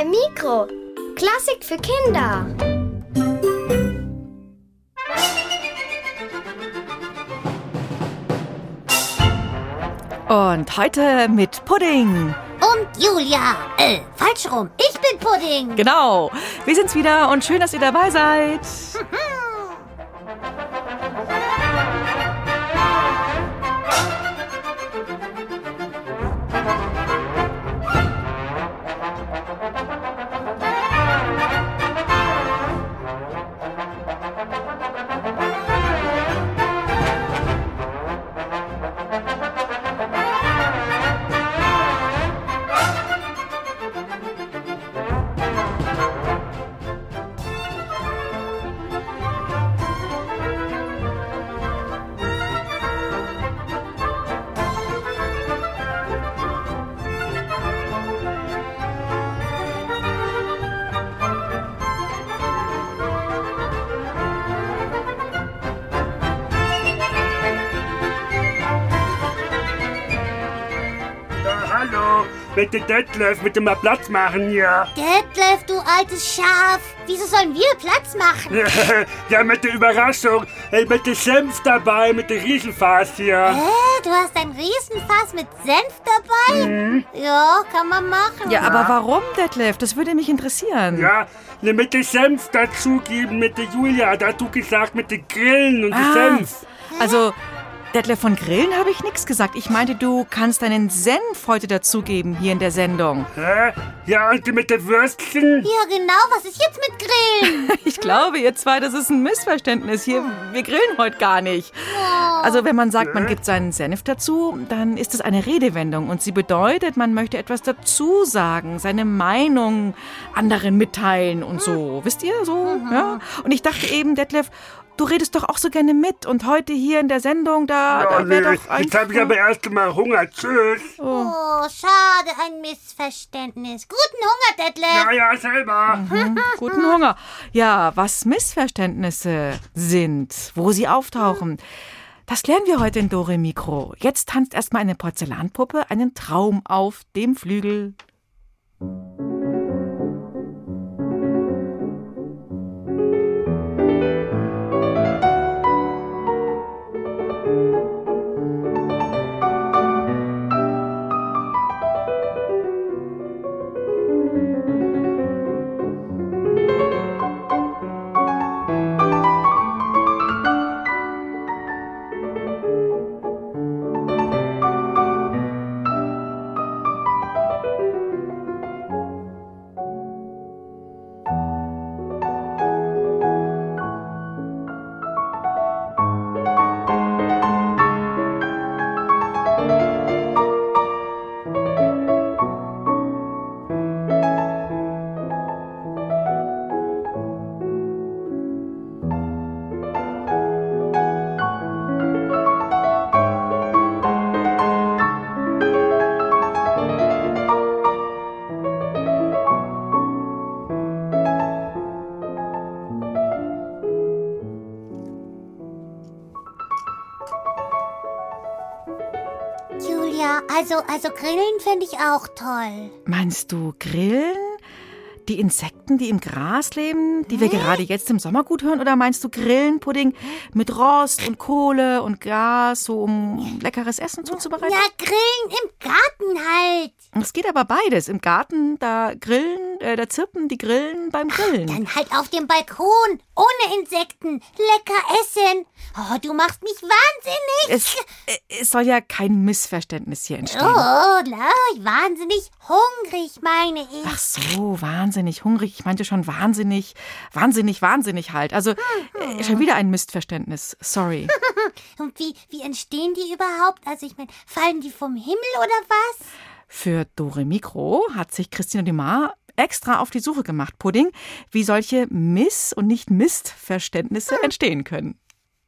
Mikro. Klassik für Kinder. Und heute mit Pudding. Und Julia. Falsch rum. Ich bin Pudding. Genau. Wir sind's wieder und schön, dass ihr dabei seid. Hallo, bitte Detlef, bitte mal Platz machen hier. Detlef, du altes Schaf. Wieso sollen wir Platz machen? Ja, mit der Überraschung. Mit dem Senf dabei, mit dem Riesenfass hier. Du hast ein Riesenfass mit Senf dabei? Ja, kann man machen. Ja, aber warum, Detlef? Das würde mich interessieren. Ja, mit dem Senf dazugeben, mit der Julia. Da hast du gesagt, mit den Grillen und dem Senf. Also, Detlef, von Grillen habe ich nichts gesagt. Ich meinte, du kannst deinen Senf heute dazugeben hier in der Sendung. Hä? Ja, und mit den Würstchen? Ja, genau. Was ist jetzt mit Grillen? Ich glaube, ihr zwei, das ist ein Missverständnis hier. Wir grillen heute gar nicht. Also, wenn man sagt, man gibt seinen Senf dazu, dann ist es eine Redewendung. Und sie bedeutet, man möchte etwas dazu sagen, seine Meinung anderen mitteilen und so. Wisst ihr, so? Ja? Und ich dachte eben, Detlef, du redest doch auch so gerne mit. Und heute hier in der Sendung, da wäre doch einfach... Jetzt habe ich aber erst mal Hunger. Tschüss. Oh, schade, ein Missverständnis. Guten Hunger, Detlef. Ja, selber. Guten Hunger. Ja, was Missverständnisse sind, wo sie auftauchen, das lernen wir heute in Dore Mikro. Jetzt tanzt erstmal eine Porzellanpuppe einen Traum auf dem Flügel. Julia, also Grillen fände ich auch toll. Meinst du Grillen? Die Insekten, die im Gras leben, die wir gerade jetzt im Sommer gut hören? Oder meinst du Grillen, Pudding mit Rost und Kohle und Gas, so um leckeres Essen zuzubereiten? Ja, Grillen im Garten halt. Es geht aber beides. Im Garten, da da zirpen die Grillen beim Grillen. Dann halt auf dem Balkon, ohne Insekten, lecker essen. Oh, du machst mich wahnsinnig. Es soll ja kein Missverständnis hier entstehen. Oh, wahnsinnig hungrig, meine ich. Ach so, wahnsinnig hungrig. Ich meinte schon wahnsinnig halt. Also schon wieder ein Missverständnis. Sorry. Und wie entstehen die überhaupt? Also ich meine, fallen die vom Himmel oder was? Für Dore Mikro hat sich Christina Dumas extra auf die Suche gemacht, Pudding, wie solche Miss- und nicht Missverständnisse entstehen können.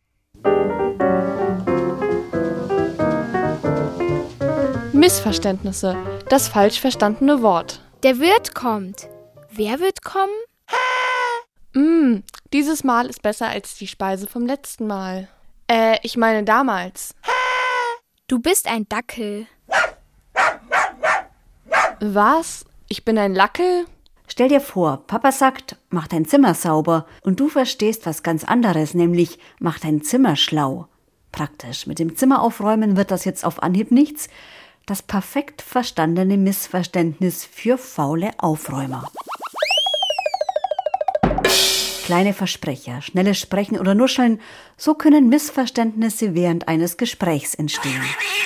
Missverständnisse, das falsch verstandene Wort. Der Wirt kommt. Wer wird kommen? Dieses Mal ist besser als die Speise vom letzten Mal. Ich meine damals. Du bist ein Dackel. Was? Ich bin ein Lackel? Stell dir vor, Papa sagt, mach dein Zimmer sauber und du verstehst was ganz anderes, nämlich mach dein Zimmer schlau. Praktisch, mit dem Zimmer aufräumen wird das jetzt auf Anhieb nichts. Das perfekt verstandene Missverständnis für faule Aufräumer. Kleine Versprecher, schnelles Sprechen oder Nuscheln, so können Missverständnisse während eines Gesprächs entstehen.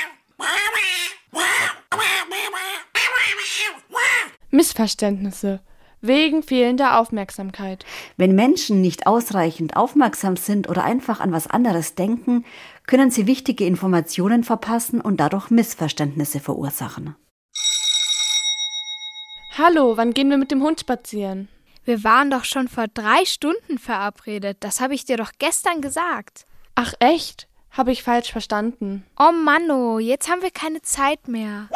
Missverständnisse. Wegen fehlender Aufmerksamkeit. Wenn Menschen nicht ausreichend aufmerksam sind oder einfach an was anderes denken, können sie wichtige Informationen verpassen und dadurch Missverständnisse verursachen. Hallo, wann gehen wir mit dem Hund spazieren? Wir waren doch schon vor 3 Stunden verabredet. Das habe ich dir doch gestern gesagt. Ach echt? Habe ich falsch verstanden. Oh Manno, jetzt haben wir keine Zeit mehr.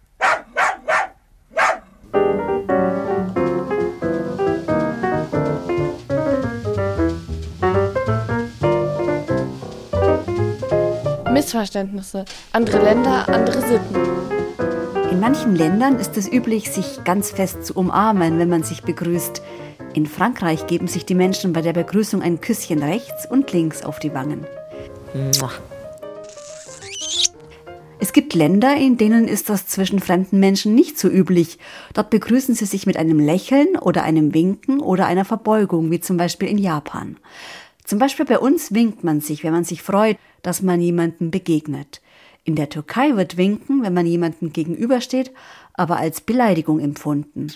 Missverständnisse. Andere Länder, andere Sitten. In manchen Ländern ist es üblich, sich ganz fest zu umarmen, wenn man sich begrüßt. In Frankreich geben sich die Menschen bei der Begrüßung ein Küsschen rechts und links auf die Wangen. Es gibt Länder, in denen ist das zwischen fremden Menschen nicht so üblich. Dort begrüßen sie sich mit einem Lächeln oder einem Winken oder einer Verbeugung, wie zum Beispiel in Japan. Zum Beispiel bei uns winkt man sich, wenn man sich freut, dass man jemandem begegnet. In der Türkei wird Winken, wenn man jemandem gegenübersteht, aber als Beleidigung empfunden.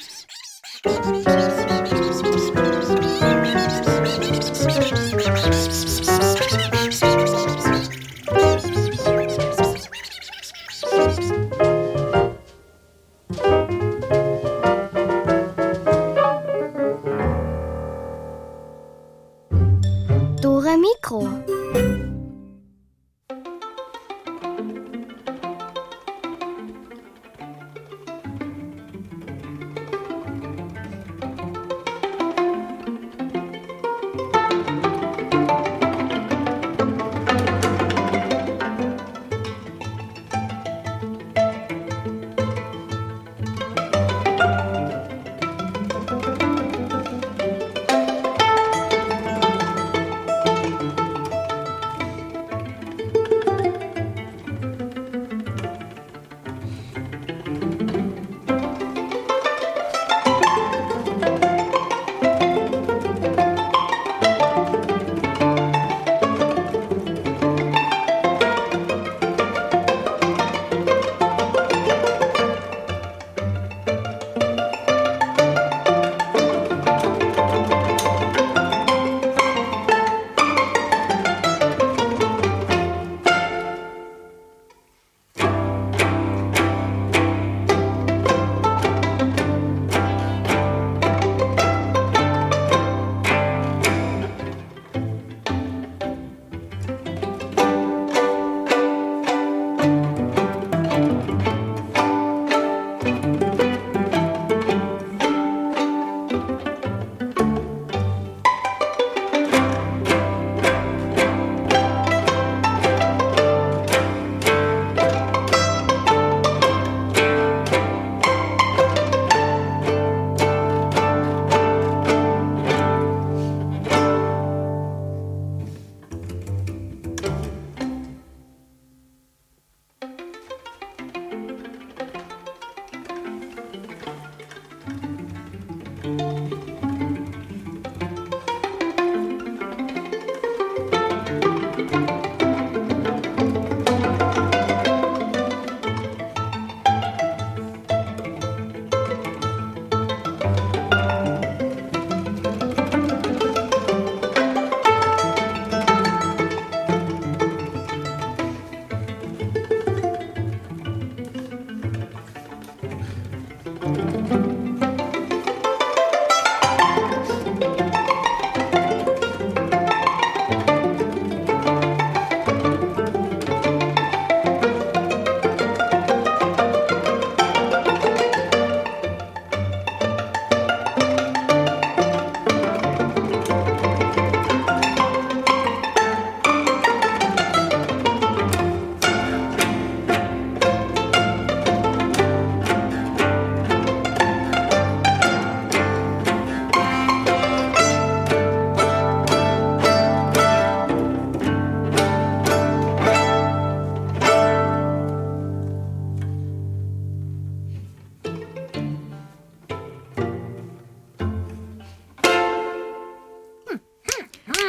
Dore Mikro.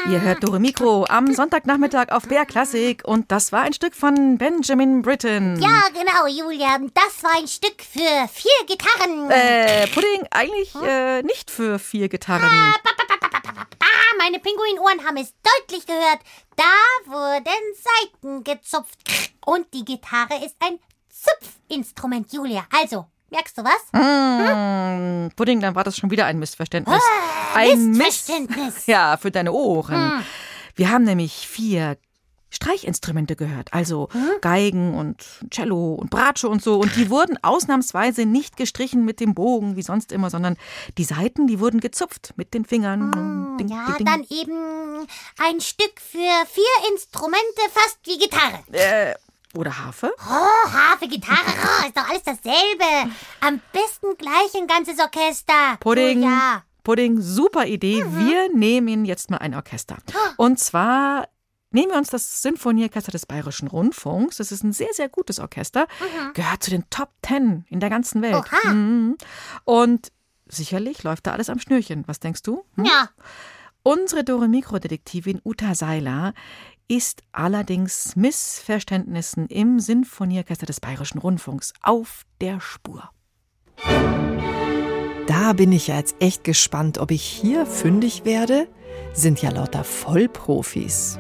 Ihr hört Dore Mikro am Sonntagnachmittag auf BR Klassik und das war ein Stück von Benjamin Britten. Ja, genau, Julia. Das war ein Stück für 4 Gitarren. Pudding, eigentlich nicht für 4 Gitarren. Meine Pinguinohren haben es deutlich gehört. Da wurden Saiten gezupft. Und die Gitarre ist ein Zupfinstrument, Julia. Also, merkst du was? Pudding, dann war das schon wieder ein Missverständnis. Missverständnis. Ja, für deine Ohren. Wir haben nämlich 4 Streichinstrumente gehört, also Geigen und Cello und Bratsche und so. Und die wurden ausnahmsweise nicht gestrichen mit dem Bogen wie sonst immer, sondern die Saiten, die wurden gezupft mit den Fingern. Ding, Ja, ding, ding. dann eben ein Stück für 4 Instrumente, fast wie Gitarre. Oder Harfe? Oh, Harfe, Gitarre, ist doch alles dasselbe. Am besten gleich ein ganzes Orchester. Pudding, Julia. Pudding, super Idee. Wir nehmen jetzt mal ein Orchester. Und zwar nehmen wir uns das Sinfonieorchester des Bayerischen Rundfunks. Das ist ein sehr, sehr gutes Orchester. Gehört zu den Top 10 in der ganzen Welt. Oha. Und sicherlich läuft da alles am Schnürchen. Was denkst du? Ja. Unsere Dore-Mikro-Detektivin Uta Seiler ist allerdings Missverständnissen im Sinfonieorchester des Bayerischen Rundfunks auf der Spur. Da bin ich ja jetzt echt gespannt, ob ich hier fündig werde. Sind ja lauter Vollprofis.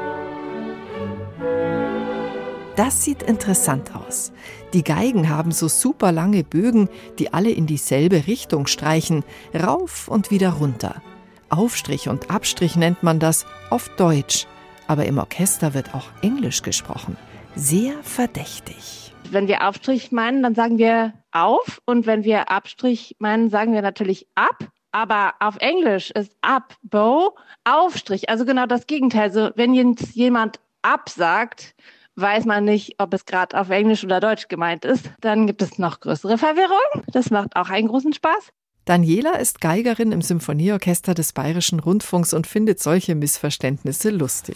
Das sieht interessant aus. Die Geigen haben so super lange Bögen, die alle in dieselbe Richtung streichen, rauf und wieder runter. Aufstrich und Abstrich nennt man das, auf Deutsch. Aber im Orchester wird auch Englisch gesprochen. Sehr verdächtig. Wenn wir Aufstrich meinen, dann sagen wir auf. Und wenn wir Abstrich meinen, sagen wir natürlich ab. Aber auf Englisch ist up, bow, Aufstrich. Also genau das Gegenteil. Also wenn jetzt jemand ab sagt, weiß man nicht, ob es gerade auf Englisch oder Deutsch gemeint ist. Dann gibt es noch größere Verwirrung. Das macht auch einen großen Spaß. Daniela ist Geigerin im Symphonieorchester des Bayerischen Rundfunks und findet solche Missverständnisse lustig.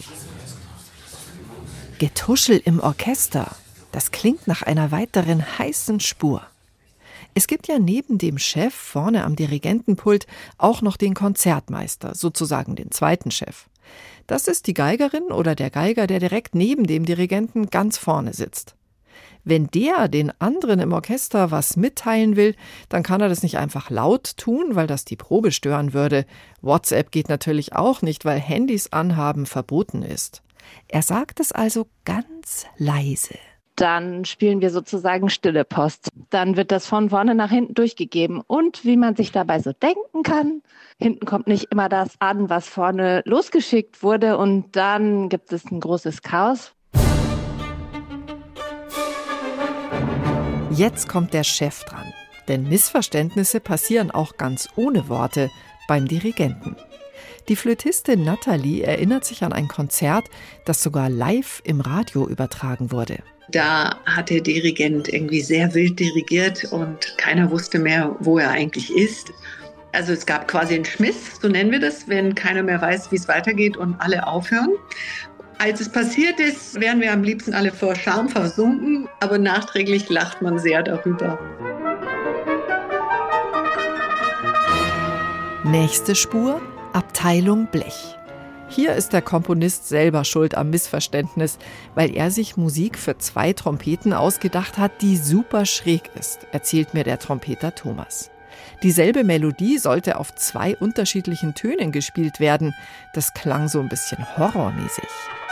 Getuschel im Orchester. Das klingt nach einer weiteren heißen Spur. Es gibt ja neben dem Chef vorne am Dirigentenpult auch noch den Konzertmeister, sozusagen den zweiten Chef. Das ist die Geigerin oder der Geiger, der direkt neben dem Dirigenten ganz vorne sitzt. Wenn der den anderen im Orchester was mitteilen will, dann kann er das nicht einfach laut tun, weil das die Probe stören würde. WhatsApp geht natürlich auch nicht, weil Handys anhaben verboten ist. Er sagt es also ganz leise. Dann spielen wir sozusagen stille Post. Dann wird das von vorne nach hinten durchgegeben. Und wie man sich dabei so denken kann, hinten kommt nicht immer das an, was vorne losgeschickt wurde. Und dann gibt es ein großes Chaos. Jetzt kommt der Chef dran. Denn Missverständnisse passieren auch ganz ohne Worte beim Dirigenten. Die Flötistin Nathalie erinnert sich an ein Konzert, das sogar live im Radio übertragen wurde. Da hat der Dirigent irgendwie sehr wild dirigiert und keiner wusste mehr, wo er eigentlich ist. Also es gab quasi einen Schmiss, so nennen wir das, wenn keiner mehr weiß, wie es weitergeht und alle aufhören. Als es passiert ist, wären wir am liebsten alle vor Scham versunken, aber nachträglich lacht man sehr darüber. Nächste Spur, Abteilung Blech. Hier ist der Komponist selber schuld am Missverständnis, weil er sich Musik für 2 Trompeten ausgedacht hat, die super schräg ist, erzählt mir der Trompeter Thomas. Dieselbe Melodie sollte auf 2 unterschiedlichen Tönen gespielt werden. Das klang so ein bisschen horrormäßig.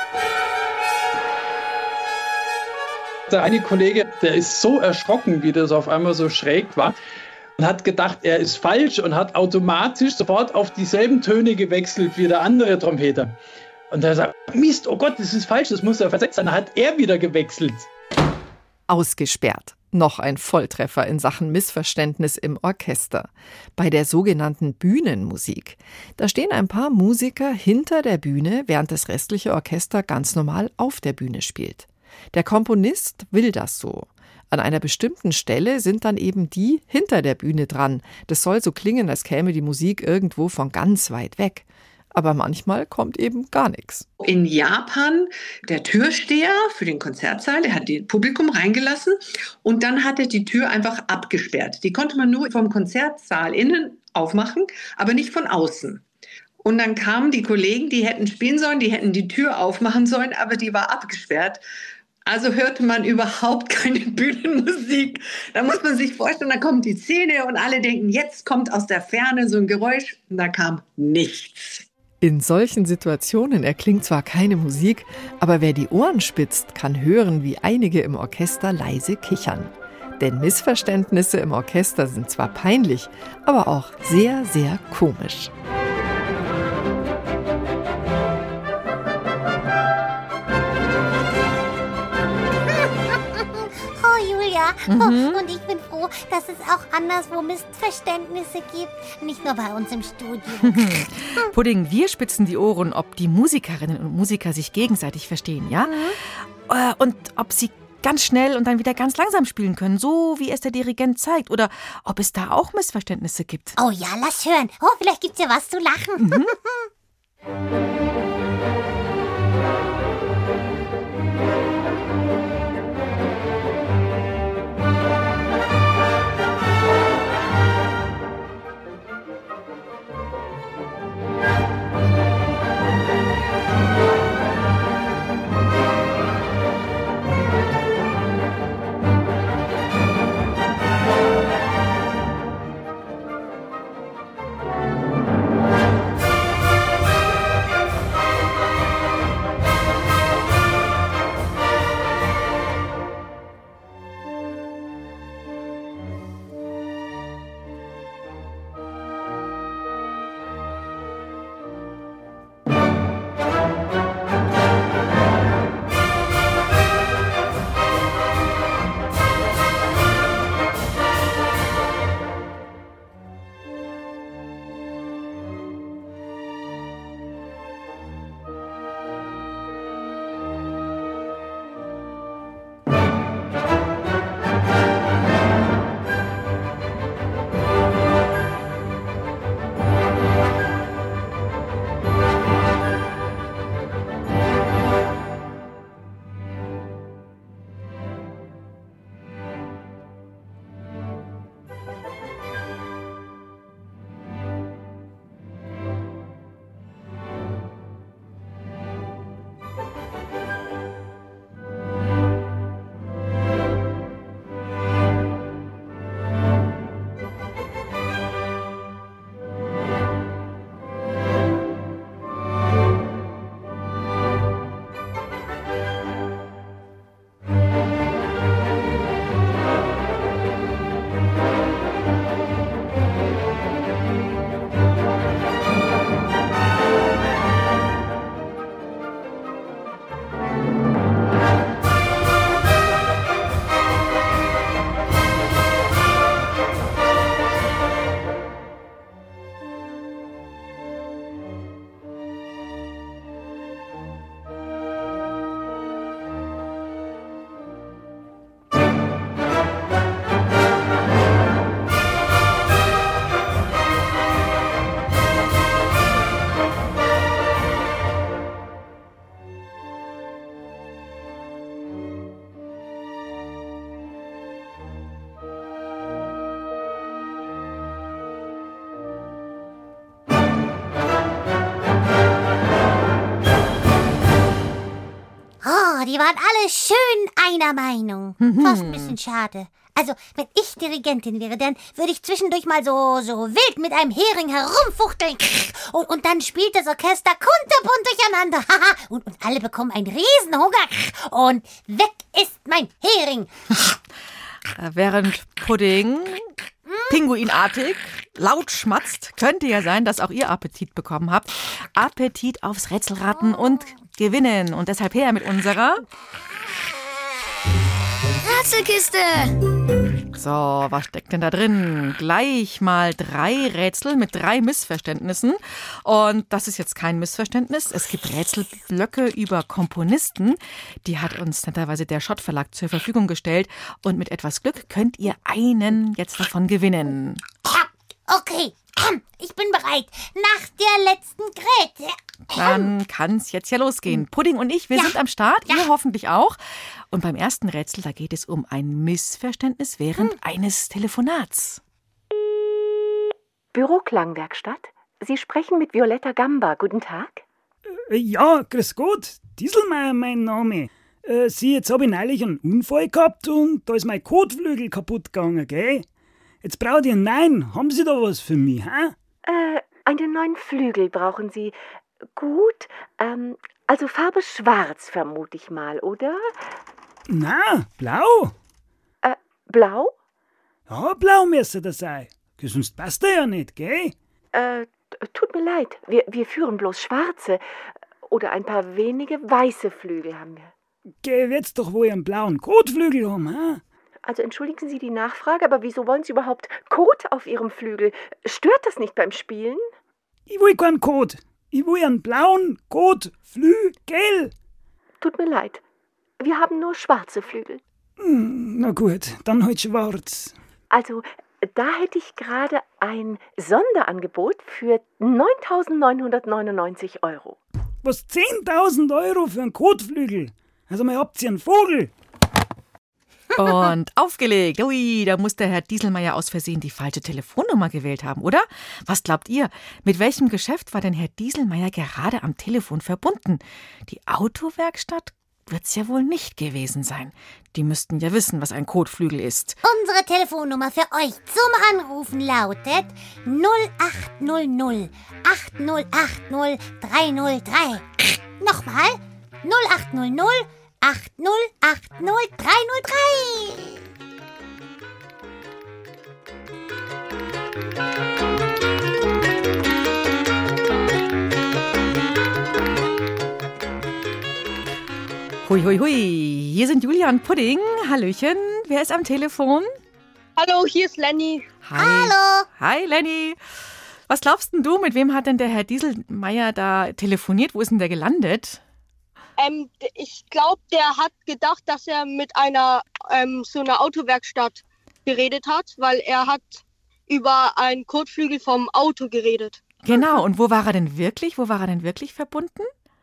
Der eine Kollege, der ist so erschrocken, wie das auf einmal so schräg war und hat gedacht, er ist falsch und hat automatisch sofort auf dieselben Töne gewechselt wie der andere Trompeter. Und er sagt, Mist, oh Gott, das ist falsch, das muss ja versetzt sein. Dann hat er wieder gewechselt. Ausgesperrt. Noch ein Volltreffer in Sachen Missverständnis im Orchester. Bei der sogenannten Bühnenmusik. Da stehen ein paar Musiker hinter der Bühne, während das restliche Orchester ganz normal auf der Bühne spielt. Der Komponist will das so. An einer bestimmten Stelle sind dann eben die hinter der Bühne dran. Das soll so klingen, als käme die Musik irgendwo von ganz weit weg. Aber manchmal kommt eben gar nichts. In Japan, der Türsteher für den Konzertsaal, der hat das Publikum reingelassen und dann hat er die Tür einfach abgesperrt. Die konnte man nur vom Konzertsaal innen aufmachen, aber nicht von außen. Und dann kamen die Kollegen, die hätten spielen sollen, die hätten die Tür aufmachen sollen, aber die war abgesperrt. Also hörte man überhaupt keine Bühnenmusik. Da muss man sich vorstellen, da kommt die Szene und alle denken, jetzt kommt aus der Ferne so ein Geräusch. Und da kam nichts. In solchen Situationen erklingt zwar keine Musik, aber wer die Ohren spitzt, kann hören, wie einige im Orchester leise kichern. Denn Missverständnisse im Orchester sind zwar peinlich, aber auch sehr, sehr komisch. Und ich bin froh, dass es auch anderswo Missverständnisse gibt. Nicht nur bei uns im Studio. Pudding, wir spitzen die Ohren, ob die Musikerinnen und Musiker sich gegenseitig verstehen, ja? Und ob sie ganz schnell und dann wieder ganz langsam spielen können, so wie es der Dirigent zeigt. Oder ob es da auch Missverständnisse gibt. Oh ja, lass hören. Oh, vielleicht gibt's ja was zu lachen. Die waren alle schön einer Meinung. Fast ein bisschen schade. Also, wenn ich Dirigentin wäre, dann würde ich zwischendurch mal so wild mit einem Hering herumfuchteln. Und dann spielt das Orchester kunterbunt durcheinander. und alle bekommen einen Riesenhunger. Und weg ist mein Hering. Während Pudding pinguinartig laut schmatzt, könnte ja sein, dass auch ihr Appetit bekommen habt. Appetit aufs Rätselraten und Gewinnen. Und deshalb her mit unserer Rätselkiste. So, was steckt denn da drin? Gleich mal 3 Rätsel mit 3 Missverständnissen. Und das ist jetzt kein Missverständnis. Es gibt Rätselblöcke über Komponisten. Die hat uns netterweise der Schott Verlag zur Verfügung gestellt. Und mit etwas Glück könnt ihr einen jetzt davon gewinnen. Okay, ich bin bereit. Nach der letzten Gräte. Dann kann es jetzt ja losgehen. Pudding und ich, wir sind am Start. Ihr hoffentlich auch. Und beim ersten Rätsel, da geht es um ein Missverständnis während eines Telefonats. Büro Klangwerkstatt. Sie sprechen mit Violetta Gamba. Guten Tag. Ja, grüß Gott. Dieselmeier mein Name. Jetzt habe ich neulich einen Unfall gehabt und da ist mein Kotflügel kaputt gegangen, gell? Jetzt brauche ich einen neuen. Haben Sie da was für mich, hä? Einen neuen Flügel brauchen Sie. Gut, also Farbe schwarz vermute ich mal, oder? Na, blau. Blau? Ja, blau müsste das sein. Sonst passt der ja nicht, gell? Tut mir leid, wir führen bloß schwarze. Oder ein paar wenige weiße Flügel haben wir. Geh, wird's doch wohl einen blauen Kotflügel haben, hä? Also entschuldigen Sie die Nachfrage, aber wieso wollen Sie überhaupt Kot auf Ihrem Flügel? Stört das nicht beim Spielen? Ich will keinen Kot. Ich will einen blauen Kotflügel. Tut mir leid, wir haben nur schwarze Flügel. Na gut, dann halt schwarz. Also, da hätte ich gerade ein Sonderangebot für 9.999 €. Was, 10.000 € für einen Kotflügel? Also mal habt ihr einen Vogel. Und aufgelegt. Ui, da muss der Herr Dieselmeier aus Versehen die falsche Telefonnummer gewählt haben, oder? Was glaubt ihr? Mit welchem Geschäft war denn Herr Dieselmeier gerade am Telefon verbunden? Die Autowerkstatt wird's ja wohl nicht gewesen sein. Die müssten ja wissen, was ein Kotflügel ist. Unsere Telefonnummer für euch zum Anrufen lautet 0800 8080 303. Nochmal 0800 8080 303. Hui, hui, hui. Hier sind Julia und Pudding. Hallöchen. Wer ist am Telefon? Hallo, hier ist Lenny. Hi. Hallo. Hi, Lenny. Was glaubst denn du, mit wem hat denn der Herr Dieselmeier da telefoniert? Wo ist denn der gelandet? Ich glaube, der hat gedacht, dass er mit einer so einer Autowerkstatt geredet hat, weil er hat über einen Kotflügel vom Auto geredet. Genau. Und wo war er denn wirklich? Wo war er denn wirklich verbunden?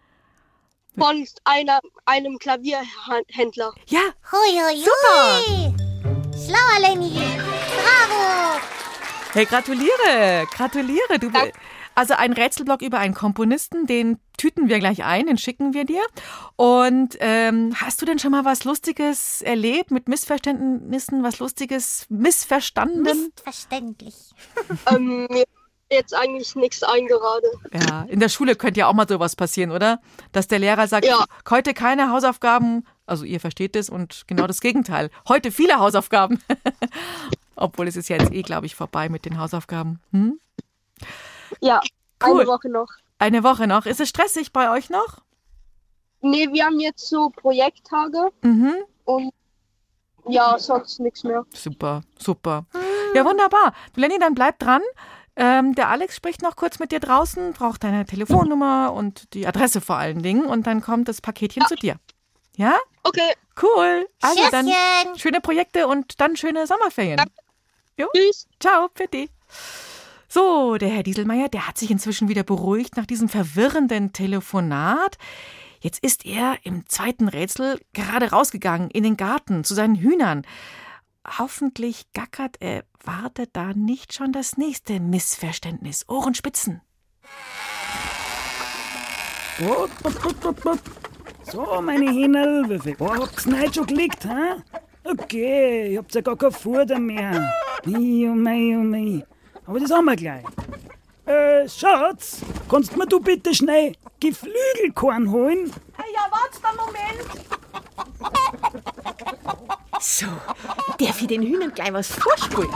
Von einem Klavierhändler. Ja. Hui, hui, Super. hui. Schlauer Lenny. Bravo. Hey, gratuliere. Du, Danke. also ein Rätselblock über einen Komponisten, den tüten wir gleich ein, den schicken wir dir. Und hast du denn schon mal was Lustiges erlebt mit Missverständnissen? Was Lustiges missverstanden? Missverständlich. Mir jetzt eigentlich nichts eingerade. Ja, in der Schule könnte ja auch mal sowas passieren, oder? Dass der Lehrer sagt, Ja. heute keine Hausaufgaben. Also ihr versteht es und genau das Gegenteil. Heute viele Hausaufgaben. Obwohl es ist ja jetzt glaube ich, vorbei mit den Hausaufgaben. Hm? Ja, Cool. eine Woche noch. Eine Woche noch. Ist es stressig bei euch noch? Nee, wir haben jetzt so Projekttage Mhm. und ja, sonst nichts mehr. Super. Ja, wunderbar. Du, Lenny, dann bleib dran. Der Alex spricht noch kurz mit dir draußen, braucht deine Telefonnummer und die Adresse vor allen Dingen und dann kommt das Paketchen zu dir. Ja? Okay, Cool. Also dann Tschüsschen. schöne Projekte und dann schöne Sommerferien. Jo. tschüss. Ciao, Pitti. So, der Herr Dieselmeier, der hat sich inzwischen wieder beruhigt nach diesem verwirrenden Telefonat. Jetzt ist er im zweiten Rätsel gerade rausgegangen in den Garten zu seinen Hühnern. Hoffentlich gackert er, wartet da nicht schon das nächste Missverständnis. Ohrenspitzen. So, meine Hähnerl, wie viel Ohr habt's denn heute schon gelegt, hä? Okay, ihr habt ja gar kein Futter mehr. Oh mei. Aber das haben wir gleich. Schatz, kannst mir du bitte schnell Geflügelkorn holen? Ja, warte einen Moment. So, darf ich den Hühnern gleich was vorspulen?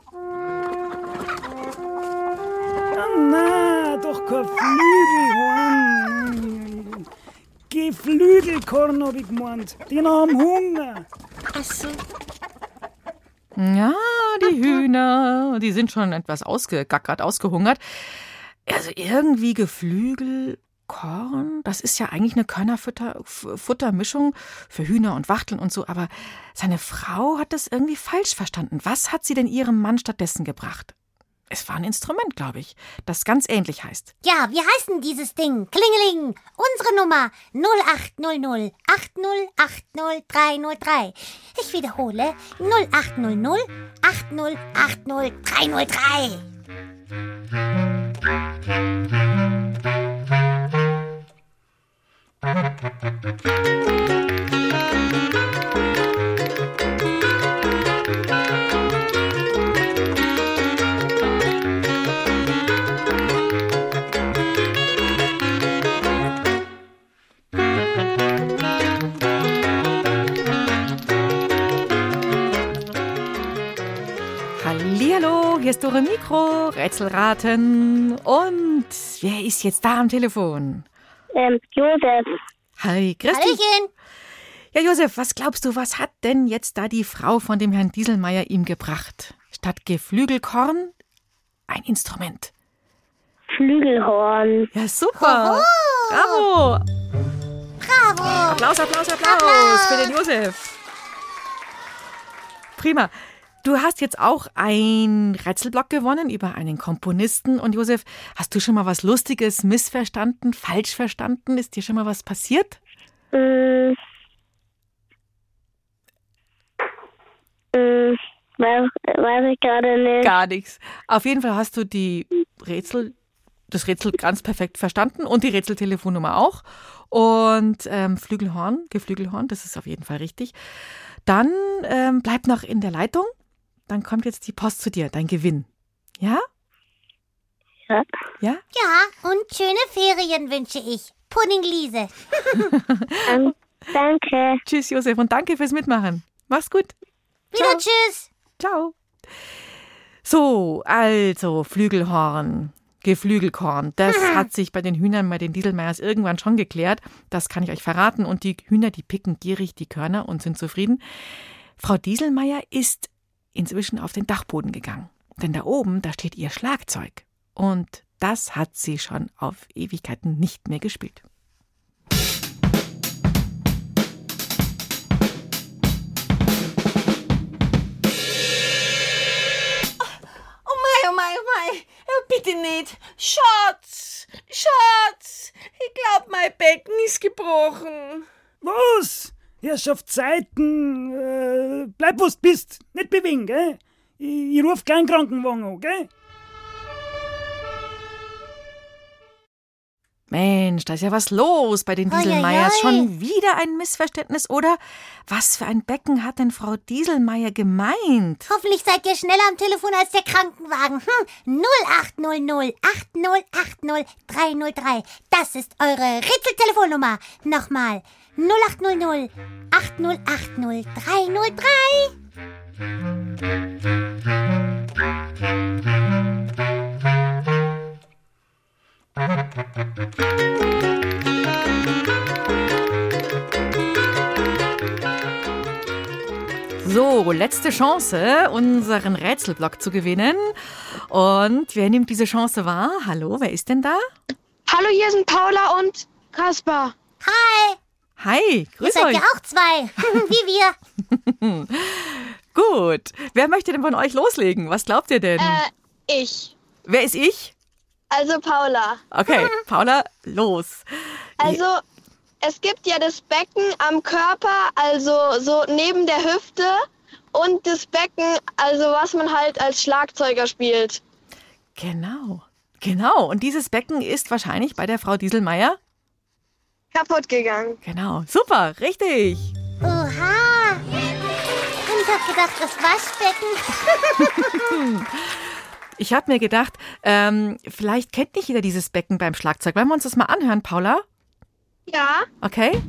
Na, doch kein Flügelhorn. Geflügelkorn hab ich gemeint. Die haben Hunger. Ach so. Ja, die Hühner, die sind schon etwas ausgegackert, ausgehungert. Also irgendwie Geflügelkorn, das ist ja eigentlich eine Körnerfuttermischung für Hühner und Wachteln und so, aber seine Frau hat das irgendwie falsch verstanden. Was hat sie denn ihrem Mann stattdessen gebracht? Es war ein Instrument, glaube ich, das ganz ähnlich heißt. Ja, wie heißt denn dieses Ding? Klingeling. Unsere Nummer 0800 8080 303. Ich wiederhole 0800 8080 303. Hallihallo, hier ist Dore Mikro, Rätselraten. Und wer ist jetzt da am Telefon? Josef. Hi, grüß dich. Hallöchen. Ja, Josef, was glaubst du, was hat denn jetzt da die Frau von dem Herrn Dieselmeier ihm gebracht? Statt Geflügelkorn ein Instrument. Flügelhorn. Ja, super. Bravo. Bravo. Applaus für den Josef. Prima. Du hast jetzt auch einen Rätselblock gewonnen über einen Komponisten. Und Josef, hast du schon mal was Lustiges missverstanden, falsch verstanden? Ist dir schon mal was passiert? Weiß ich gerade nicht. Gar nichts. Auf jeden Fall hast du das Rätsel ganz perfekt verstanden und die Rätseltelefonnummer auch. Und Geflügelhorn, das ist auf jeden Fall richtig. Dann bleib noch in der Leitung. Dann kommt jetzt die Post zu dir, dein Gewinn. Ja? Ja. Ja? Ja, und schöne Ferien wünsche ich. Puddingliese. Danke. Tschüss, Josef, und danke fürs Mitmachen. Mach's gut. Wieder tschüss. Ciao. So, also Geflügelkorn. Das hat sich bei den Hühnern bei den Dieselmeiers irgendwann schon geklärt. Das kann ich euch verraten. Und die Hühner, die picken gierig die Körner und sind zufrieden. Frau Dieselmeier ist inzwischen auf den Dachboden gegangen. Denn da oben, da steht ihr Schlagzeug. Und das hat sie schon auf Ewigkeiten nicht mehr gespielt. Oh mei, bitte nicht. Schatz, ich glaub, mein Becken ist gebrochen. Was? Herrschaft Zeiten. Bleib, wo du bist. Nicht bewegen, gell? Ich ruf keinen Krankenwagen an, gell? Mensch, da ist ja was los bei den Dieselmeiers. Schon wieder ein Missverständnis, oder? Was für ein Becken hat denn Frau Dieselmeier gemeint? Hoffentlich seid ihr schneller am Telefon als der Krankenwagen. 0800 8080 303. Das ist eure Rätseltelefonnummer. Nochmal. 0800 8080 303. So, letzte Chance, unseren Rätselblock zu gewinnen. Und wer nimmt diese Chance wahr? Hallo, wer ist denn da? Hallo, hier sind Paula und Kaspar. Hi. Hi, grüß Ihr seid euch. ja auch zwei, wie wir. Gut, wer möchte denn von euch loslegen? Was glaubt ihr denn? Ich. Wer ist ich? Also Paula. Okay, Paula, los. Also, es gibt ja das Becken am Körper, also so neben der Hüfte, und das Becken, also was man halt als Schlagzeuger spielt. Genau. Und dieses Becken ist wahrscheinlich bei der Frau Dieselmeier Kaputt gegangen. Genau, super, richtig. Oha. Und ich hab gedacht, das Waschbecken. Ich habe mir gedacht, vielleicht kennt nicht jeder dieses Becken beim Schlagzeug. Wollen wir uns das mal anhören, Paula? Ja. Okay.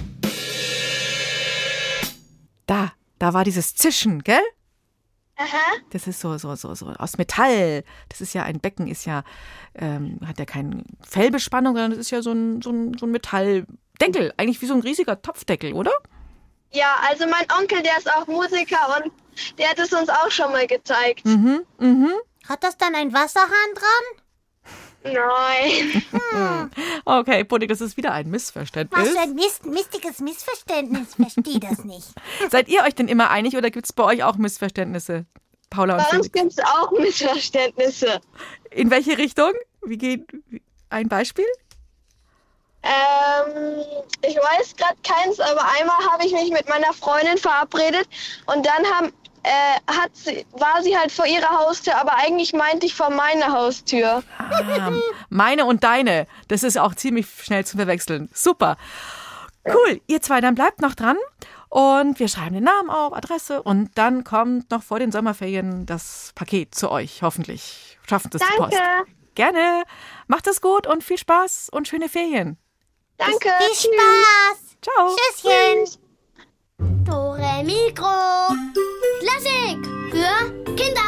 Da war dieses Zischen, gell? Aha. Das ist so aus Metall. Das ist ja, ein Becken ist ja, hat ja keine Fellbespannung, sondern das ist ja so ein Metalldeckel. Eigentlich wie so ein riesiger Topfdeckel, oder? Ja, also mein Onkel, der ist auch Musiker und der hat es uns auch schon mal gezeigt. Hat das dann einen Wasserhahn dran? Nein. Okay, Pudding, das ist wieder ein Missverständnis. Was für ein mistiges Missverständnis. Verstehe das nicht. Seid ihr euch denn immer einig oder gibt es bei euch auch Missverständnisse? Paula und Bei uns Felix? gibt es auch Missverständnisse. In welche Richtung? Ein Beispiel? Ich weiß gerade keins, aber einmal habe ich mich mit meiner Freundin verabredet und dann war sie halt vor ihrer Haustür, aber eigentlich meinte ich vor meiner Haustür. Meine und deine. Das ist auch ziemlich schnell zu verwechseln. Super. Cool, ihr zwei, dann bleibt noch dran. Und wir schreiben den Namen auf, Adresse. Und dann kommt noch vor den Sommerferien das Paket zu euch. Hoffentlich schafft es die Post. Danke. Gerne. Macht es gut und viel Spaß und schöne Ferien. Danke. Viel Spaß. Ciao. Tschüsschen. Dore Mikro. Klassik für Kinder.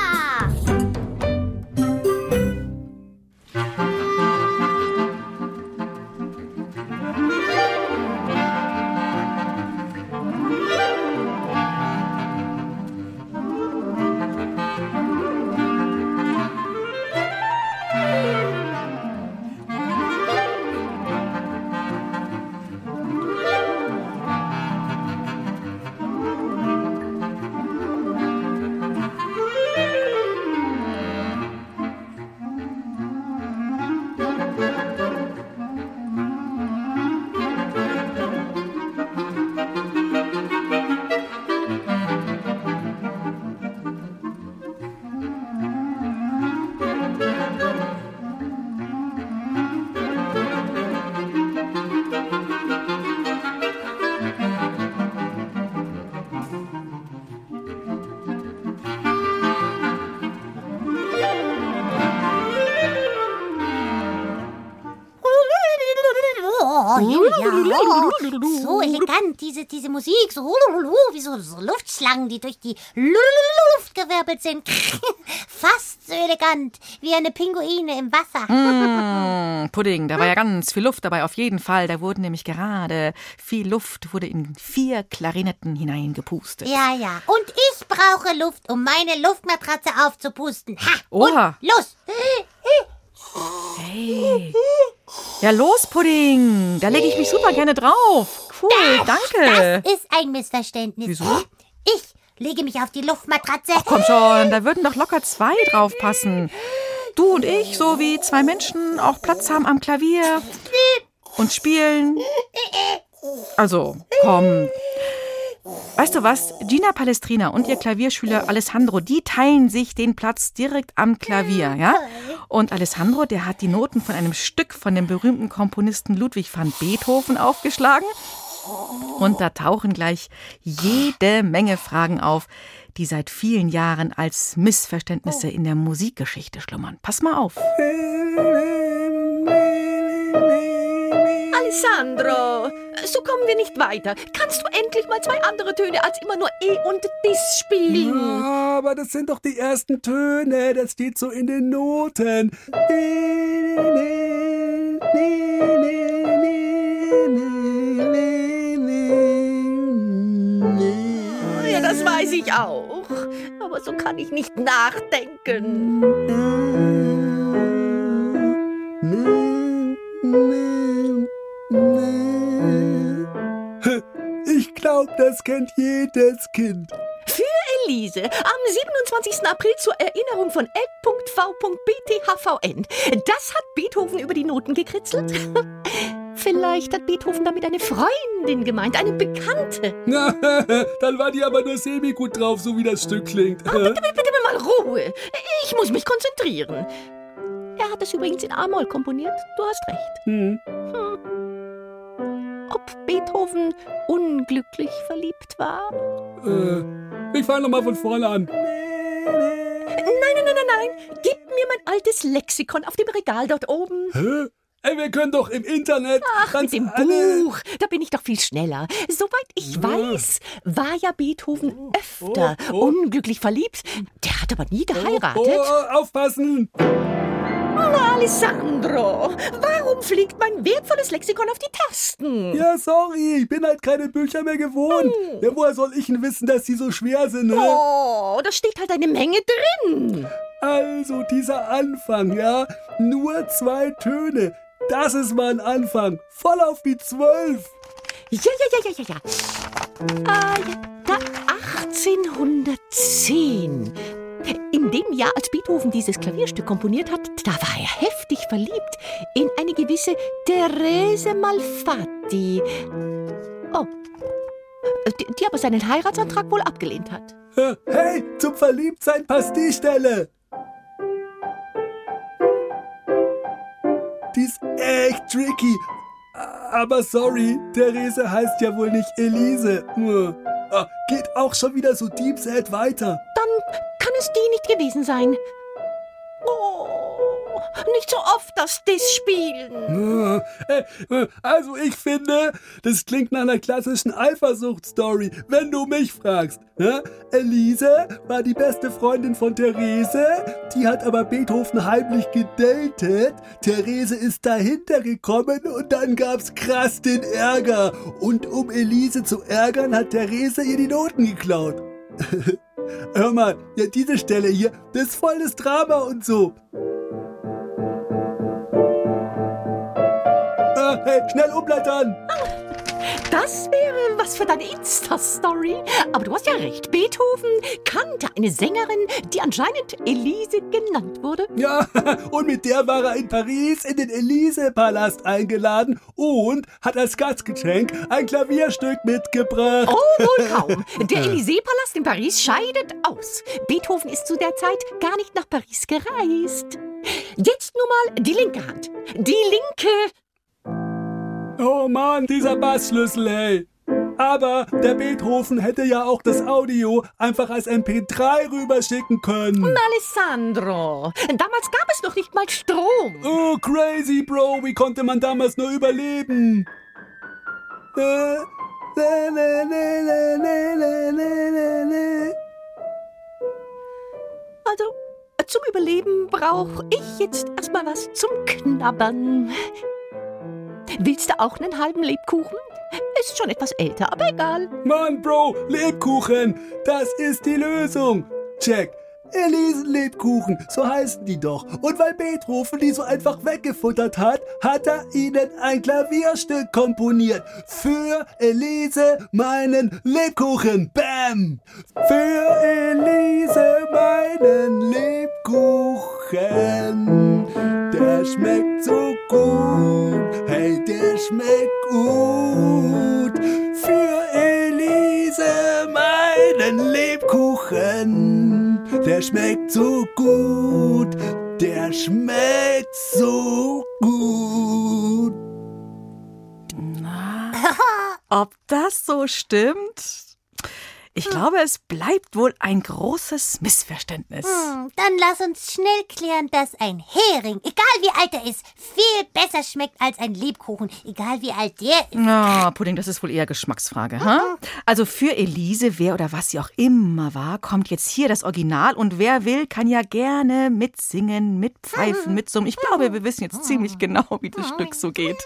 Oh, Julia, so elegant, diese Musik, so wie so Luftschlangen, die durch die Luft gewirbelt sind. Fast so elegant wie eine Pinguine im Wasser. Pudding, da war ja ganz viel Luft dabei, auf jeden Fall. Da wurden nämlich gerade viel Luft, wurde in 4 Klarinetten hineingepustet. Ja. Und ich brauche Luft, um meine Luftmatratze aufzupusten. Ha! Oha. Und los! Hey. Ja, los, Pudding. Da lege ich mich super gerne drauf. Cool, danke. Das ist ein Missverständnis. Wieso? Ich lege mich auf die Luftmatratze. Ach, komm schon, da würden doch locker 2 draufpassen. Du und ich, so wie 2 Menschen, auch Platz haben am Klavier und spielen. Also, komm. Weißt du was? Gina Palestrina und ihr Klavierschüler Alessandro, die teilen sich den Platz direkt am Klavier, ja? Und Alessandro, der hat die Noten von einem Stück von dem berühmten Komponisten Ludwig van Beethoven aufgeschlagen. Und da tauchen gleich jede Menge Fragen auf, die seit vielen Jahren als Missverständnisse in der Musikgeschichte schlummern. Pass mal auf. Alessandro, so kommen wir nicht weiter. Kannst du endlich mal 2 andere Töne als immer nur E und Dis spielen? Ja, aber das sind doch die ersten Töne. Das steht so in den Noten. Ja, das weiß ich auch. Aber so kann ich nicht nachdenken. Ich glaube, das kennt jedes Kind. Für Elise am 27. April zur Erinnerung von L.V.BTHVN. Das hat Beethoven über die Noten gekritzelt. Vielleicht hat Beethoven damit eine Freundin gemeint, eine Bekannte. Dann war die aber nur semi-gut drauf, so wie das Stück klingt. Bitte mal Ruhe. Ich muss mich konzentrieren. Er hat es übrigens in A-Moll komponiert. Du hast recht. Ob Beethoven unglücklich verliebt war? Ich fange nochmal von vorne an. Nein. Gib mir mein altes Lexikon auf dem Regal dort oben. Hä? Ey, wir können doch im Internet... Ach, mit dem Buch, da bin ich doch viel schneller. Soweit ich weiß, war ja Beethoven öfter unglücklich verliebt. Der hat aber nie geheiratet. Aufpassen! Na, Alessandro, warum fliegt mein wertvolles Lexikon auf die Tasten? Ja, sorry, ich bin halt keine Bücher mehr gewohnt. Ja, woher soll ich denn wissen, dass die so schwer sind, ne? Oh, da steht halt eine Menge drin. Also, dieser Anfang, ja, nur 2 Töne. Das ist mal ein Anfang. Voll auf die 12. Ja. Da 1810. In dem Jahr, als Beethoven dieses Klavierstück komponiert hat, da war er heftig verliebt in eine gewisse Therese Malfatti. Oh, die aber seinen Heiratsantrag wohl abgelehnt hat. Hey, zum Verliebtsein passt die Stelle. Die ist echt tricky. Aber sorry, Therese heißt ja wohl nicht Elise. Geht auch schon wieder so Deep Sad weiter. Dann kann es die nicht gewesen sein. Oh, nicht so oft das spielen. Also ich finde, das klingt nach einer klassischen Eifersucht-Story, wenn du mich fragst. Ja? Elise war die beste Freundin von Therese, die hat aber Beethoven heimlich gedatet. Therese ist dahinter gekommen und dann gab's krass den Ärger. Und um Elise zu ärgern, hat Therese ihr die Noten geklaut. Hör mal, ja, diese Stelle hier, das ist voll das Drama und so. Hey, schnell umblättern! Das wäre was für deine Insta-Story. Aber du hast ja recht, Beethoven kannte eine Sängerin, die anscheinend Elise genannt wurde. Ja, und mit der war er in Paris in den Elise-Palast eingeladen und hat als Gastgeschenk ein Klavierstück mitgebracht. Oh, wohl kaum. Der Élysée-Palast in Paris scheidet aus. Beethoven ist zu der Zeit gar nicht nach Paris gereist. Jetzt nur mal die linke Hand. Die linke... Oh Mann, dieser Bassschlüssel, ey. Aber der Beethoven hätte ja auch das Audio einfach als MP3 rüberschicken können. Alessandro, damals gab es noch nicht mal Strom. Oh, crazy, Bro. Wie konnte man damals nur überleben? Also, zum Überleben brauche ich jetzt erstmal was zum Knabbern. Willst du auch einen halben Lebkuchen? Ist schon etwas älter, aber egal. Mann, Bro, Lebkuchen, das ist die Lösung. Check. Elisen-Lebkuchen, so heißen die doch. Und weil Beethoven die so einfach weggefuttert hat, hat er ihnen ein Klavierstück komponiert. Für Elise meinen Lebkuchen. Bam! Für Elise meinen Lebkuchen. Der schmeckt so gut. Hey, der schmeckt gut. Für Elise meinen Lebkuchen. Der schmeckt so gut, der schmeckt so gut. Na, ob das so stimmt? Ich glaube, es bleibt wohl ein großes Missverständnis. Dann lass uns schnell klären, dass ein Hering, egal wie alt er ist, viel besser schmeckt als ein Lebkuchen, egal wie alt der ist. Na, Pudding, das ist wohl eher Geschmacksfrage. Also für Elise, wer oder was sie auch immer war, kommt jetzt hier das Original und wer will, kann ja gerne mitsingen, mitpfeifen, mitsummen. Ich glaube, wir wissen jetzt ziemlich genau, wie das Stück so geht.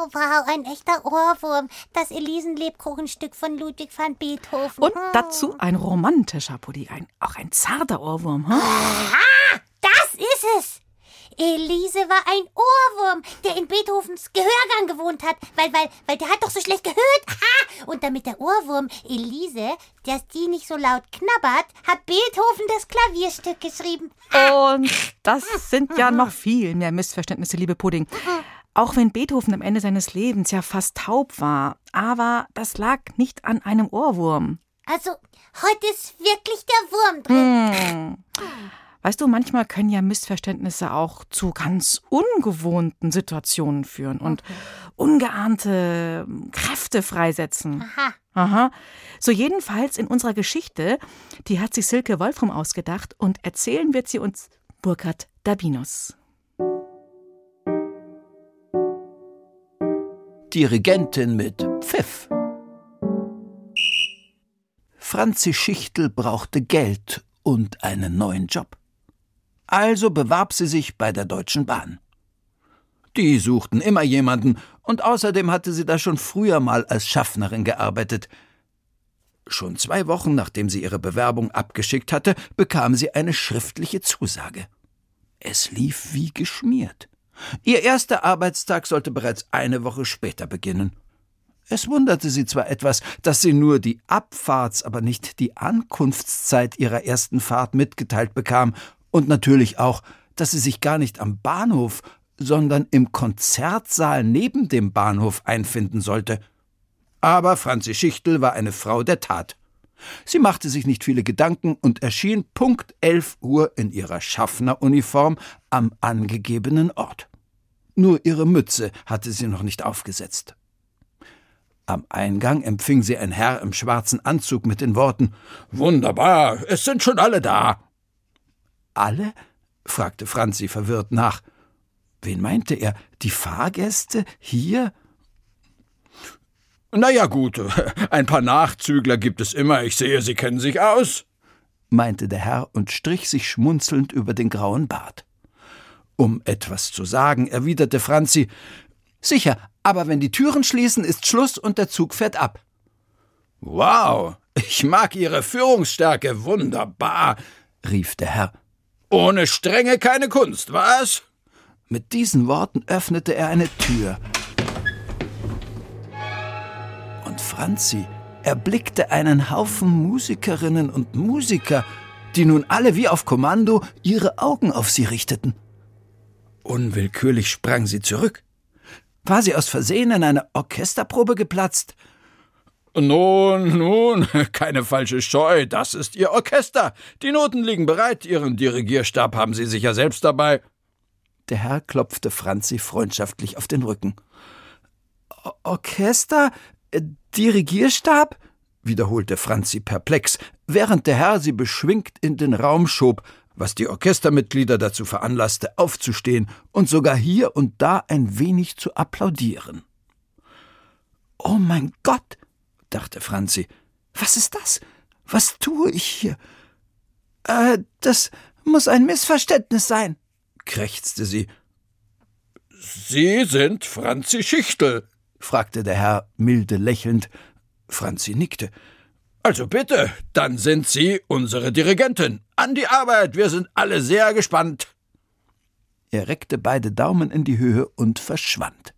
wow, ein echter Ohrwurm. Das Elisen-Lebkuchenstück von Ludwig van Beethoven. Und dazu ein romantischer Pudding, auch ein zarter Ohrwurm. Hm? Aha, das ist es. Elise war ein Ohrwurm, der in Beethovens Gehörgang gewohnt hat, weil der hat doch so schlecht gehört. Aha. Und damit der Ohrwurm Elise, dass die nicht so laut knabbert, hat Beethoven das Klavierstück geschrieben. Und das sind ja noch viel mehr Missverständnisse, liebe Pudding. Auch wenn Beethoven am Ende seines Lebens ja fast taub war, aber das lag nicht an einem Ohrwurm. Also, heute ist wirklich der Wurm drin. Weißt du, manchmal können ja Missverständnisse auch zu ganz ungewohnten Situationen führen und ungeahnte Kräfte freisetzen. Aha. So jedenfalls in unserer Geschichte, die hat sich Silke Wolfram ausgedacht und erzählen wird sie uns Burkhard Dabinus. Dirigentin mit Pfiff. Franzi Schichtel brauchte Geld und einen neuen Job. Also bewarb sie sich bei der Deutschen Bahn. Die suchten immer jemanden und außerdem hatte sie da schon früher mal als Schaffnerin gearbeitet. Schon 2 Wochen, nachdem sie ihre Bewerbung abgeschickt hatte, bekam sie eine schriftliche Zusage. Es lief wie geschmiert. Ihr erster Arbeitstag sollte bereits 1 Woche später beginnen. Es wunderte sie zwar etwas, dass sie nur die Abfahrts-, aber nicht die Ankunftszeit ihrer ersten Fahrt mitgeteilt bekam und natürlich auch, dass sie sich gar nicht am Bahnhof, sondern im Konzertsaal neben dem Bahnhof einfinden sollte. Aber Franzi Schichtel war eine Frau der Tat. Sie machte sich nicht viele Gedanken und erschien Punkt 11 Uhr in ihrer Schaffneruniform am angegebenen Ort. Nur ihre Mütze hatte sie noch nicht aufgesetzt. Am Eingang empfing sie ein Herr im schwarzen Anzug mit den Worten: »Wunderbar, es sind schon alle da.« »Alle?« fragte Franzi verwirrt nach. Wen meinte er? Die Fahrgäste hier? »Na ja, gut, ein paar Nachzügler gibt es immer. Ich sehe, Sie kennen sich aus«, meinte der Herr und strich sich schmunzelnd über den grauen Bart. Um etwas zu sagen, erwiderte Franzi: »Sicher, aber wenn die Türen schließen, ist Schluss und der Zug fährt ab.« »Wow, ich mag Ihre Führungsstärke, wunderbar«, rief der Herr. »Ohne Strenge keine Kunst, was?« Mit diesen Worten öffnete er eine Tür. Und Franzi erblickte einen Haufen Musikerinnen und Musiker, die nun alle wie auf Kommando ihre Augen auf sie richteten. Unwillkürlich sprang sie zurück. War sie aus Versehen in eine Orchesterprobe geplatzt? Nun, keine falsche Scheu, das ist Ihr Orchester. Die Noten liegen bereit, Ihren Dirigierstab haben Sie sicher selbst dabei. Der Herr klopfte Franzi freundschaftlich auf den Rücken. Orchester? Dirigierstab? Wiederholte Franzi perplex, während der Herr sie beschwingt in den Raum schob, was die Orchestermitglieder dazu veranlasste, aufzustehen und sogar hier und da ein wenig zu applaudieren. »Oh mein Gott«, dachte Franzi, »was ist das? Was tue ich hier?« Das muss ein Missverständnis sein«, krächzte sie. »Sie sind Franzi Schichtel?« fragte der Herr milde lächelnd. Franzi nickte. »Also bitte, dann sind Sie unsere Dirigentin. An die Arbeit, wir sind alle sehr gespannt.« Er reckte beide Daumen in die Höhe und verschwand.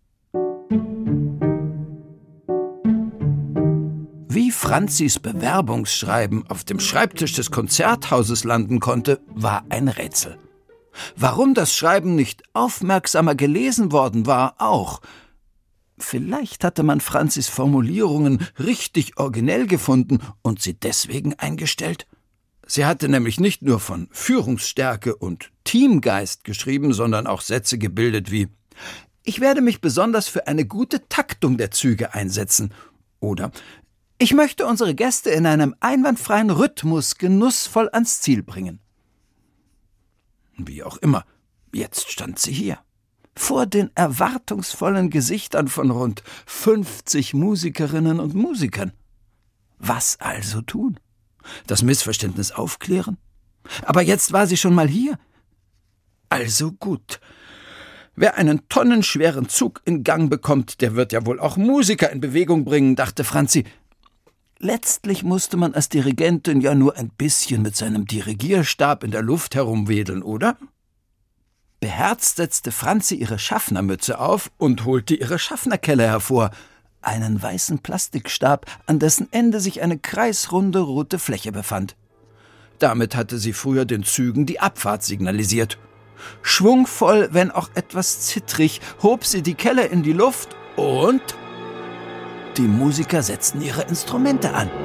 Wie Franzis Bewerbungsschreiben auf dem Schreibtisch des Konzerthauses landen konnte, war ein Rätsel. Warum das Schreiben nicht aufmerksamer gelesen worden war, auch. Vielleicht hatte man Franzis Formulierungen richtig originell gefunden und sie deswegen eingestellt. Sie hatte nämlich nicht nur von Führungsstärke und Teamgeist geschrieben, sondern auch Sätze gebildet wie: »Ich werde mich besonders für eine gute Taktung der Züge einsetzen« oder »Ich möchte unsere Gäste in einem einwandfreien Rhythmus genussvoll ans Ziel bringen.« Wie auch immer, jetzt stand sie hier. Vor den erwartungsvollen Gesichtern von rund 50 Musikerinnen und Musikern. Was also tun? Das Missverständnis aufklären? Aber jetzt war sie schon mal hier. Also gut. Wer einen tonnenschweren Zug in Gang bekommt, der wird ja wohl auch Musiker in Bewegung bringen, dachte Franzi. Letztlich musste man als Dirigentin ja nur ein bisschen mit seinem Dirigierstab in der Luft herumwedeln, oder? Beherzt setzte Franzi ihre Schaffnermütze auf und holte ihre Schaffnerkelle hervor, einen weißen Plastikstab, an dessen Ende sich eine kreisrunde rote Fläche befand. Damit hatte sie früher den Zügen die Abfahrt signalisiert. Schwungvoll, wenn auch etwas zittrig, hob sie die Kelle in die Luft und die Musiker setzten ihre Instrumente an.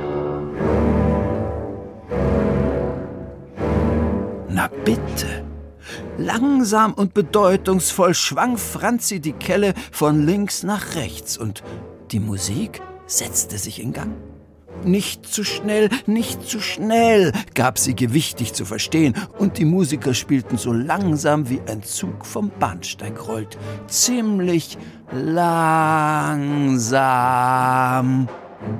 Na bitte! Langsam und bedeutungsvoll schwang Franzi die Kelle von links nach rechts und die Musik setzte sich in Gang. Nicht zu schnell, gab sie gewichtig zu verstehen, und die Musiker spielten so langsam, wie ein Zug vom Bahnsteig rollt. Ziemlich langsam.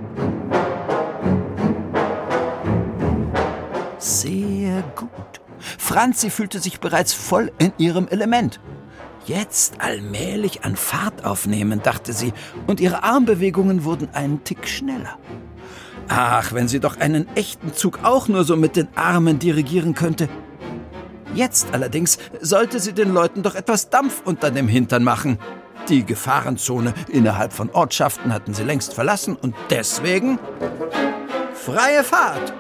Sehr gut. Franzi fühlte sich bereits voll in ihrem Element. Jetzt allmählich an Fahrt aufnehmen, dachte sie, und ihre Armbewegungen wurden einen Tick schneller. Ach, wenn sie doch einen echten Zug auch nur so mit den Armen dirigieren könnte. Jetzt allerdings sollte sie den Leuten doch etwas Dampf unter dem Hintern machen. Die Gefahrenzone innerhalb von Ortschaften hatten sie längst verlassen und deswegen freie Fahrt.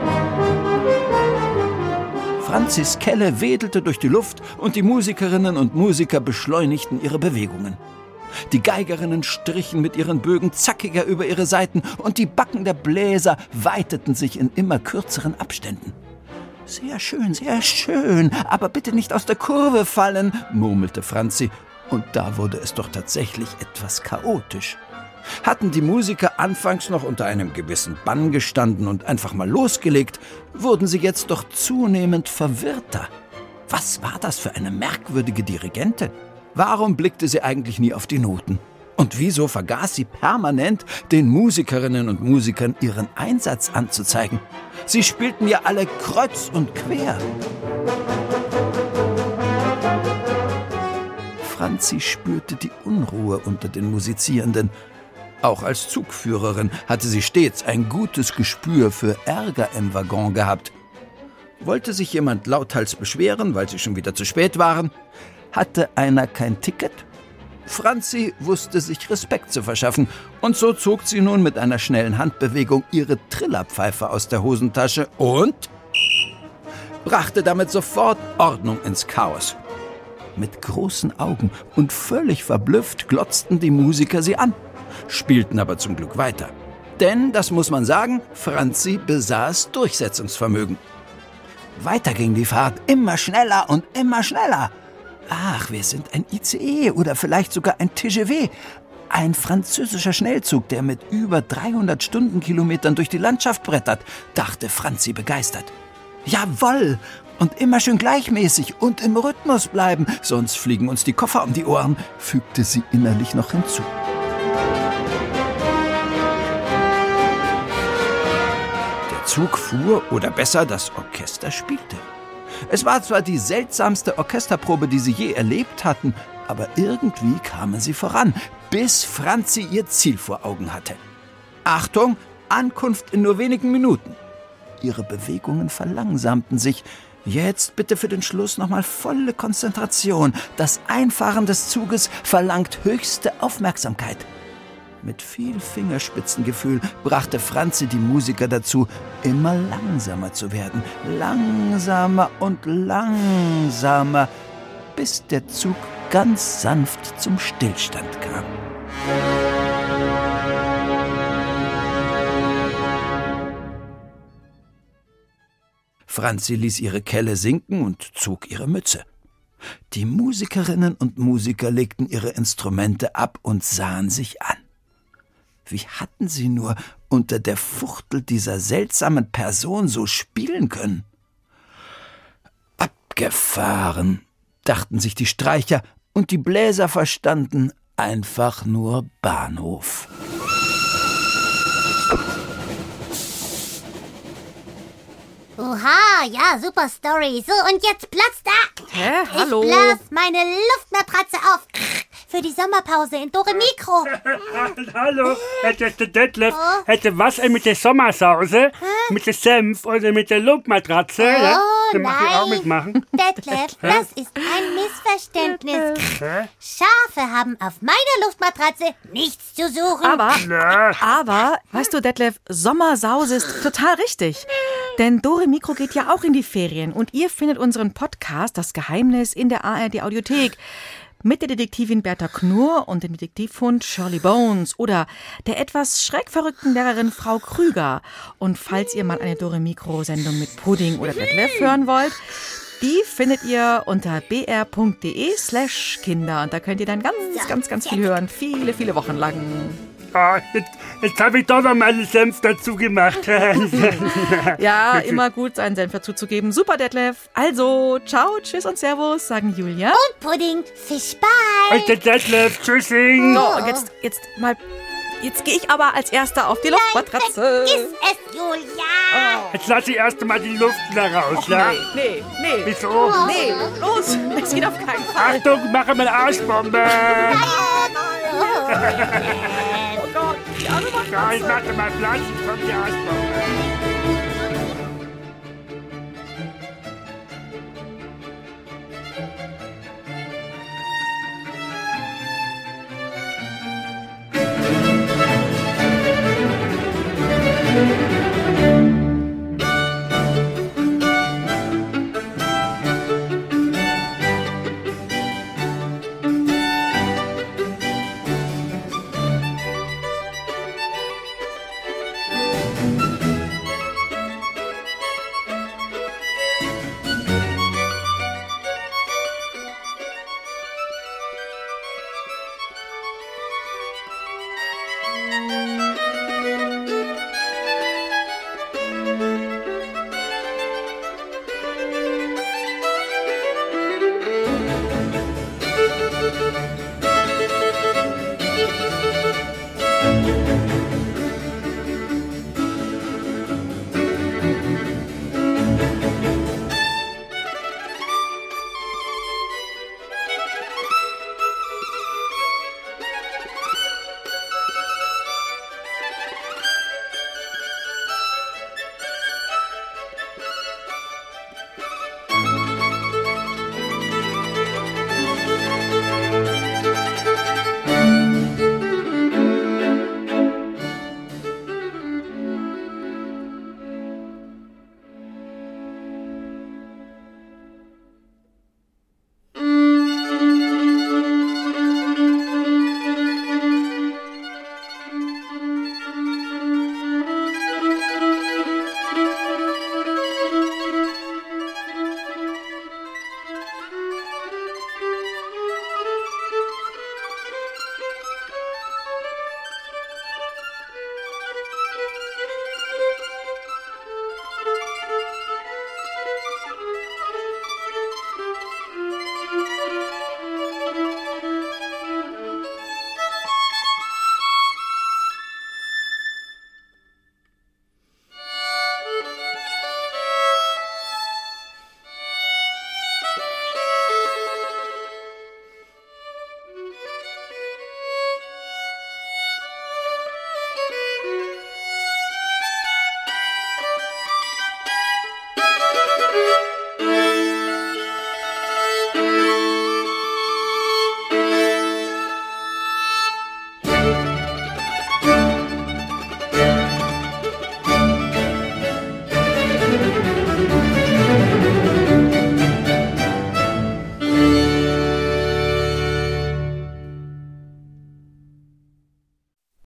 Franzis Kelle wedelte durch die Luft und die Musikerinnen und Musiker beschleunigten ihre Bewegungen. Die Geigerinnen strichen mit ihren Bögen zackiger über ihre Saiten und die Backen der Bläser weiteten sich in immer kürzeren Abständen. Sehr schön, aber bitte nicht aus der Kurve fallen, murmelte Franzi. Und da wurde es doch tatsächlich etwas chaotisch. Hatten die Musiker anfangs noch unter einem gewissen Bann gestanden und einfach mal losgelegt, wurden sie jetzt doch zunehmend verwirrter. Was war das für eine merkwürdige Dirigentin? Warum blickte sie eigentlich nie auf die Noten? Und wieso vergaß sie permanent, den Musikerinnen und Musikern ihren Einsatz anzuzeigen? Sie spielten ja alle kreuz und quer. Franzi spürte die Unruhe unter den Musizierenden. Auch als Zugführerin hatte sie stets ein gutes Gespür für Ärger im Waggon gehabt. Wollte sich jemand lauthals beschweren, weil sie schon wieder zu spät waren? Hatte einer kein Ticket? Franzi wusste sich Respekt zu verschaffen, und so zog sie nun mit einer schnellen Handbewegung ihre Trillerpfeife aus der Hosentasche und brachte damit sofort Ordnung ins Chaos. Mit großen Augen und völlig verblüfft glotzten die Musiker sie an, spielten aber zum Glück weiter. Denn, das muss man sagen, Franzi besaß Durchsetzungsvermögen. Weiter ging die Fahrt, immer schneller und immer schneller. Ach, wir sind ein ICE oder vielleicht sogar ein TGV. Ein französischer Schnellzug, der mit über 300 Stundenkilometern durch die Landschaft brettert, dachte Franzi begeistert. Jawohl! Und immer schön gleichmäßig und im Rhythmus bleiben, sonst fliegen uns die Koffer um die Ohren, fügte sie innerlich noch hinzu. Der Zug fuhr, oder besser, das Orchester spielte. Es war zwar die seltsamste Orchesterprobe, die sie je erlebt hatten, aber irgendwie kamen sie voran, bis Franzi ihr Ziel vor Augen hatte. Achtung, Ankunft in nur wenigen Minuten. Ihre Bewegungen verlangsamten sich. Jetzt bitte für den Schluss nochmal volle Konzentration. Das Einfahren des Zuges verlangt höchste Aufmerksamkeit. Mit viel Fingerspitzengefühl brachte Franzi die Musiker dazu, immer langsamer zu werden. Langsamer und langsamer, bis der Zug ganz sanft zum Stillstand kam. Franzi ließ ihre Kelle sinken und zog ihre Mütze. Die Musikerinnen und Musiker legten ihre Instrumente ab und sahen sich an. Wie hatten sie nur unter der Fuchtel dieser seltsamen Person so spielen können? Abgefahren, dachten sich die Streicher, und die Bläser verstanden einfach nur Bahnhof. Oha, ja, super Story. So, und jetzt platzt da. Hä? Hallo? Ich blas meine Luftmatratze auf. Für die Sommerpause in Dore Mikro. Hallo, hätte Detlef, hätte was mit der Sommersause, mit der Senf oder mit der Luftmatratze? Ja? Dann mach ich auch mitmachen. Detlef, das ist ein Missverständnis. Schafe haben auf meiner Luftmatratze nichts zu suchen. Aber, weißt du, Detlef, Sommersause ist total richtig. Denn Dore Mikro geht ja auch in die Ferien und ihr findet unseren Podcast Das Geheimnis in der ARD Audiothek. Mit der Detektivin Bertha Knurr und dem Detektivhund Shirley Bones oder der etwas schreckverrückten Lehrerin Frau Krüger. Und falls ihr mal eine Dore Mikro-Sendung mit Pudding oder Detlef hören wollt, die findet ihr unter br.de/Kinder. Und da könnt ihr dann ganz viel hören. Viele, viele Wochen lang. Jetzt habe ich doch noch mal einen Senf dazu gemacht. Ja, immer gut, seinen Senf dazu zu geben. Super, Detlef. Also, ciao, tschüss und servus, sagen Julia. Und Pudding, fisch bye. Und der Detlef, tschüssing. So, und jetzt gehe ich aber als Erster auf die Luftmatratze. Vergiss es, Julia. Jetzt lass ich erst mal die Luft da raus, ja? Nee. Wieso? Nee, los, das geht auf keinen Fall. Achtung, mache mal Arschbombe. Oh Gott, die arme Matratze. Ja, ich mache mal Platz, kommt die Arschbombe.